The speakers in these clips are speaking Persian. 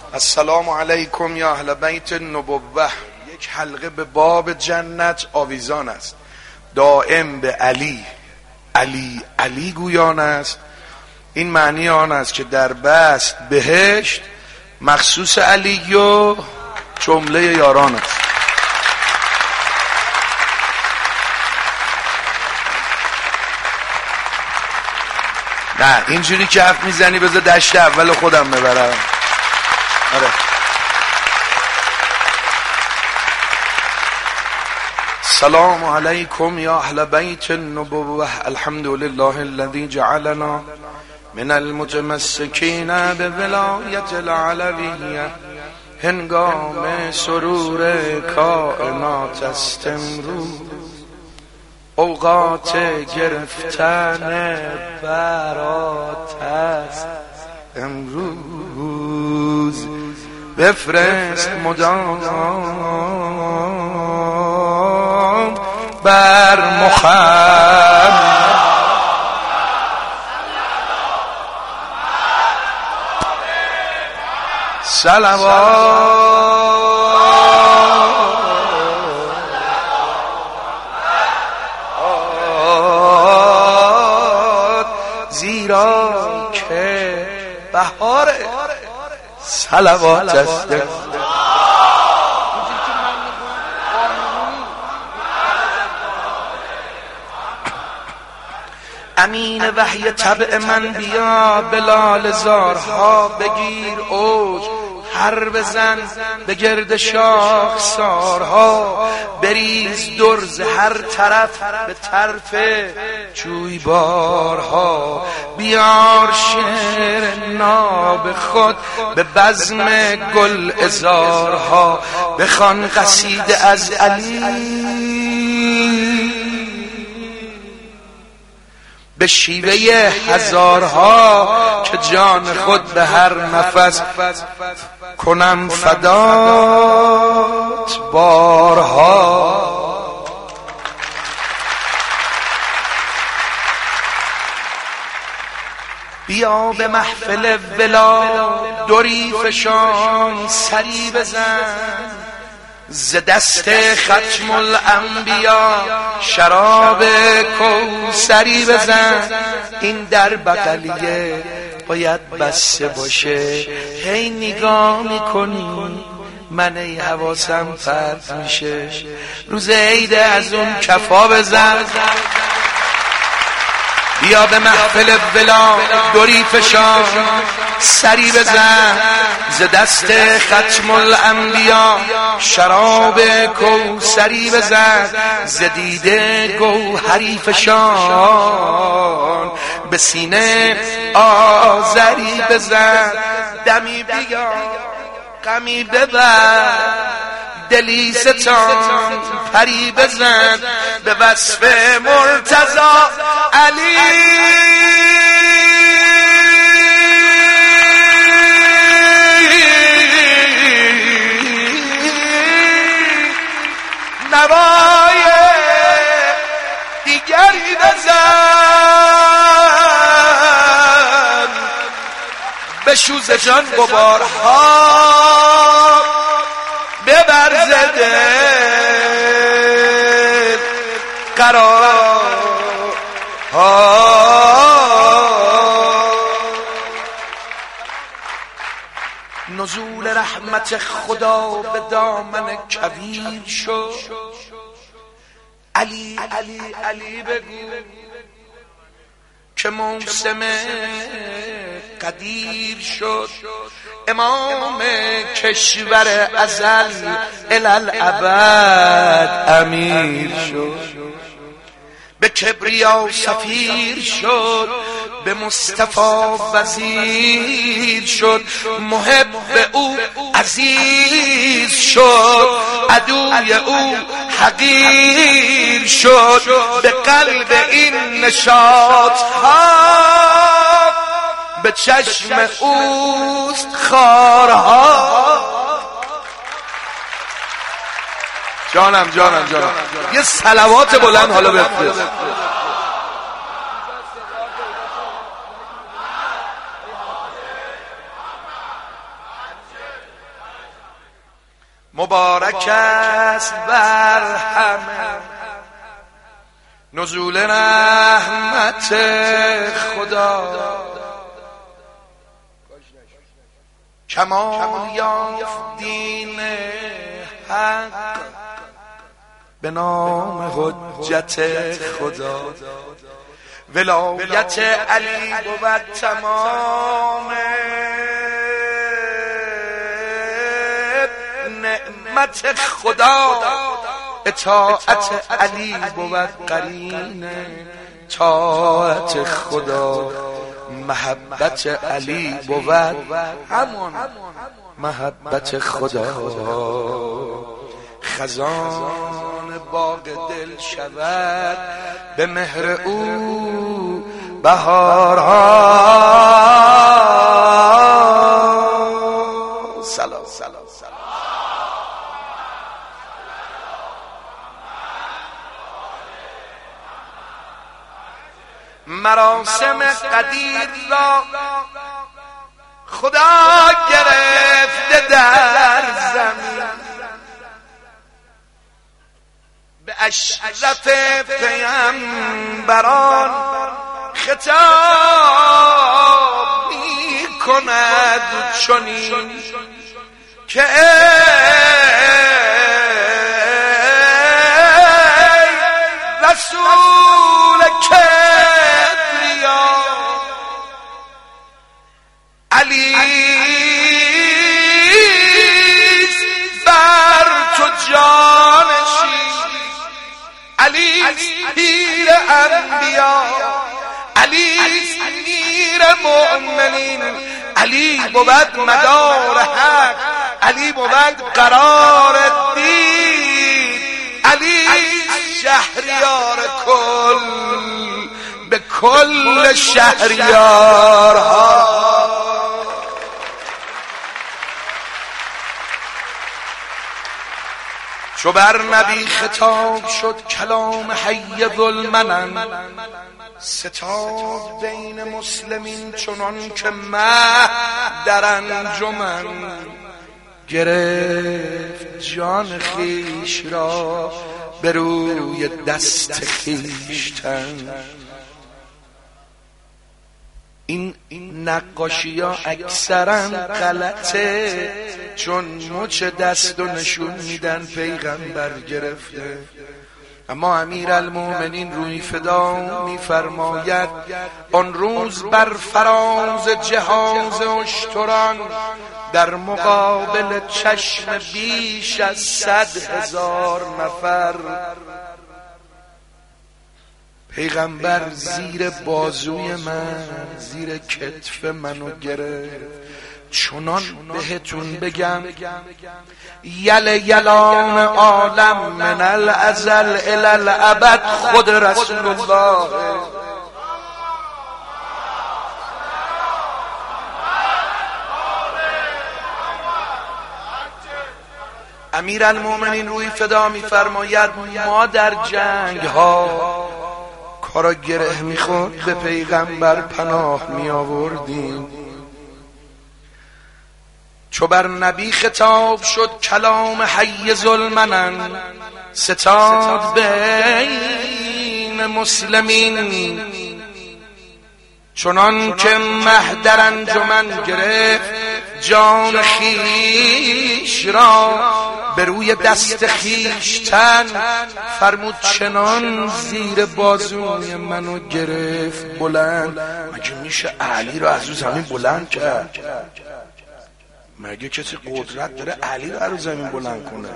السلام علیکم یا اهل بیت النبوه. یک حلقه به باب جنت آویزان است، دائم به علی علی علی گویان است. این معنی آن است که در بست بهشت مخصوص علی و جمله یاران است. نه اینجوری که حرف میزنی بذار دشت اول خودم ببرم. آره. سلام علیکم یا اهل بیت النبوه. الحمد لله الذي جعلنا من المتمسکین به ولایت العلویه. هنگام سرور کائنات است امروز، اوقات گرفتن برات است امروز. بفرست مدام بر محمد صلوات، زیرا که بهار صلوات است. امین وحی طبع من بیا، بلال زارها بگیر اوج، هر بزن به گرد شاخ سارها، بریز درز هر طرف به طرف جویبارها. بیار شعر ناب خود به بزم گل ازارها، بخوان قصیده از علی به شیوه هزارها، که جان خود به هر نفس کنم فدات بارها. بیا به محفل ولا دوری فشان، سری بزن ز دست ختم الانبیا، شراب کوثری بزن. این در بغلیه باید بسته باشه، هی نگاه میکنی من ای حواسم پرت میشه. روز عید از اون کفا بزن. بیا به محفل ولا دوری فشان، سری بزن ز دست ختم الانبیا، شراب کوثری بزن ز دیده گوهری فشان، به سینه آذری بزن. دمی بیا غمی ببر، دلی ستان پری بزن، به وصف مرتضی علی نوای دیگری بزن، به شوز جان غبارها ببر زده قرار ها. نزول رحمت خدا به دامن کویر شد. علی علی علی بگو که موسم قدیر شد. امام کشور ازل الالابد امیر شد. به کبریا سفیر شد، به مصطفی وزیر شد. محب او عزیز شد، عدوی او حقیر شد. به قلب این نشاط ها، به چشم اوست خارها. جانم یه صلوات بلند حالا بفرست. مبارک است بر همه نزول رحمت خدا. کمال یافت دین حق به نام حجت خدا. ولایت علی بود تمام نعمت خدا. اطاعت علی بود قرین طاعت خدا. محبت علی بود همون محبت خدا. خزان باغ دل شود به مهر او بهارها. سلام سلام سلام. مراسم قدیر را خدا گرفته در زمین به اشرف پیامبران خطاب می کند چنین که ای رسول کبریا علی بر تو جانشین. علی پیر انبیا، علی میر مؤمنین، علی بود مدار حق، علی بود قرار دین، علی شهریار کل به کل شهریارها. چو بر نبی خطاب شد کلام حی ذوالمنن، ستاد بین مسلمین چنان که مه در انجمن. گرفت جان خیش را به روی دست خیشتن. این نقاشی ها اکثرا غلطه، چون مچ دست و نشون میدن پیغمبر گرفته. اما امیرالمومنین روی فدا میفرماید آن روز بر فراز جهاز اشتران در مقابل چشم بیش از 100,000 نفر پیغمبر زیر بازوی من، زیر کتف منو گرفت. چنان بهتون بگم یلان عالم من الازل الی الابد خود رسول الله. امیرالمومنین روی فدا میفرماید ما در جنگ ها کارا گره میخورد به پیغمبر پناه می آوردیم. چو بر نبی خطاب شد کلام حی ذوالمنن، ستاد بین مسلمین چنان که مه در انجمن. گرفت جان خیش را به روی دست خیشتن، فرمود چنان زیر بازوی منو گرفت بلند. مگه میشه علی رو از رو زمین بلند کرد؟ مگه کسی قدرت داره علی رو از زمین بلند کنه؟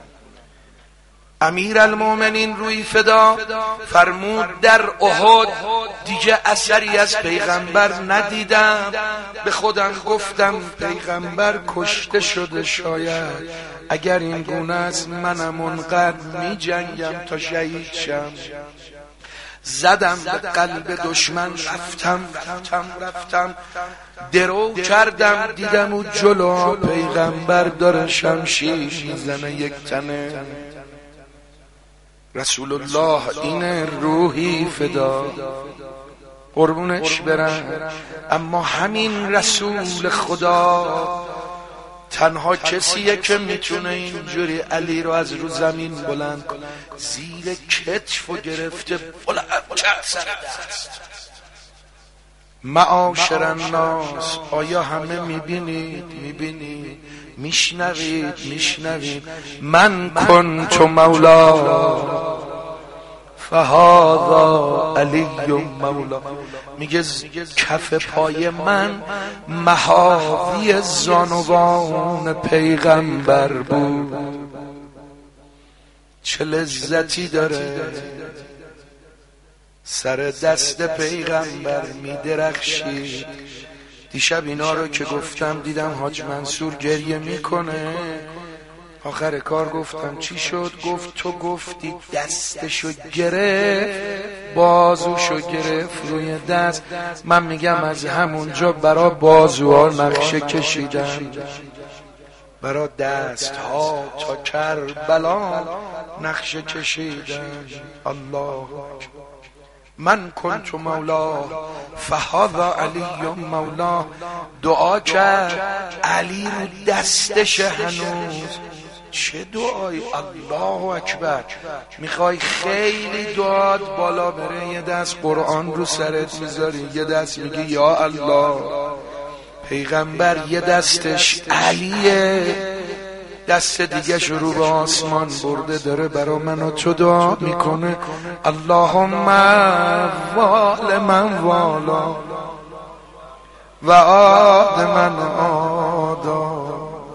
امیرالمومنین روی فدا فرمود در احد دیگه اثری از پیغمبر ندیدم. به خودم گفتم پیغمبر کشته شده، شاید اگر این گونه است منم اونقدر می جنگم تا شهید شم. زدم به قلب دشمن، رفتم درو کردم، دیدم او جلو پیغمبر داره شمشیر میزنه یک تنه. رسول الله این روحی فدا قربونش برم. اما همین رسول خدا تنها کسیه که میتونه اینجوری علی رو از رو زمین بلند کنه، زیر کتف و گرفته بلند سر دست. معاشر الناس، آیا همه میبینید میشنوید من کنت مولا فهذا علی مولا. میگه کف پای من محاوی زانوان پیغمبر بود. چه لذتی داره سر دست پیغمبر میدرخشید. دیشب اینا رو که گفتم دیدم حاج منصور گریه میکنه. آخر کار گفتم چی شد؟ گفت تو گفتی دستشو گرفت، بازوشو گرفت روی دست. من میگم از همونجا برا بازوها نقشه کشیدم، برا دست ها تا کربلا نقشه کشیدم. الله من کنت مولا فهذا علی مولا. دعا کرد علی رو دستش هنوز. چه دعایی؟ الله اکبر. میخوای خیلی دعات بالا بره، یه دست قرآن رو سرت میذاری، یه دست میگی یا الله. پیغمبر یه دستش علیه، دست دیگه شروع به آسمان برده، داره برا من و تو دعا میکنه. اللهم وال من والا و عاد من عادا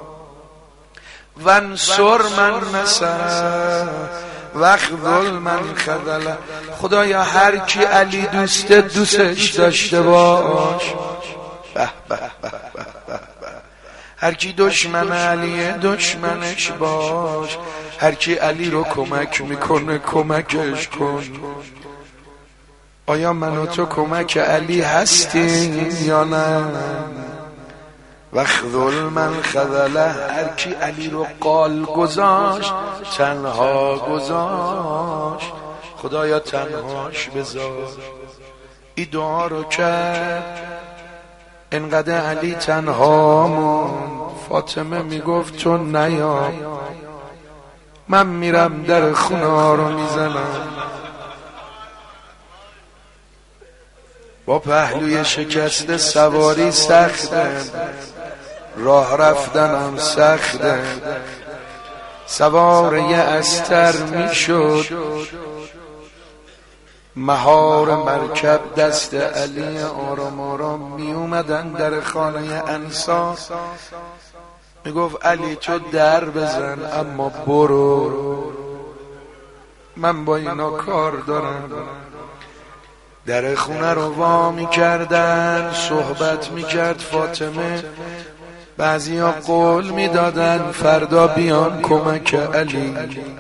وانصر من نصر وخذل من خذل. خدایا هر کی علی دوستش داشته باش. به به به به. هر کی دشمن علیه دشمنش باش. هر کی علی رو کمک میکنه کمکش کن. آیا من و تو کمک علی هستیم یا نه؟ وخذل من خذله. هر کی علی رو قال گذاشت، تنها گذاشت، خدایا تنهاش بذار. این دعا رو کرد، انقدر علی تنها موند. فاطمه میگفت تو نیا، من میرم در خونه ها رو میزنم. با پهلوی شکسته سواری سخته، راه رفتنم سخته. سوار یه استر میشد، مهار مرکب دست علی آرام آرام می اومدن در خانه انصار. می گفت علی تو در بزن اما برو، من با اینا کار دارم. در خونه رو وا می کردن، صحبت می کرد فاطمه. بعضی ها قول می دادن فردا بیان کمک علی،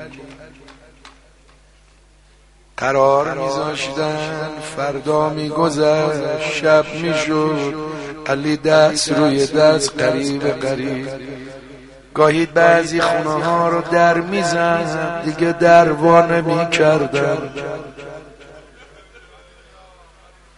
قرار میذاشتن. فردا میگذشت، شب میشد، علی دست روی دست قریب. گاهی بعضی خونه ها رو در میزن، دیگه در وا نمیکردن.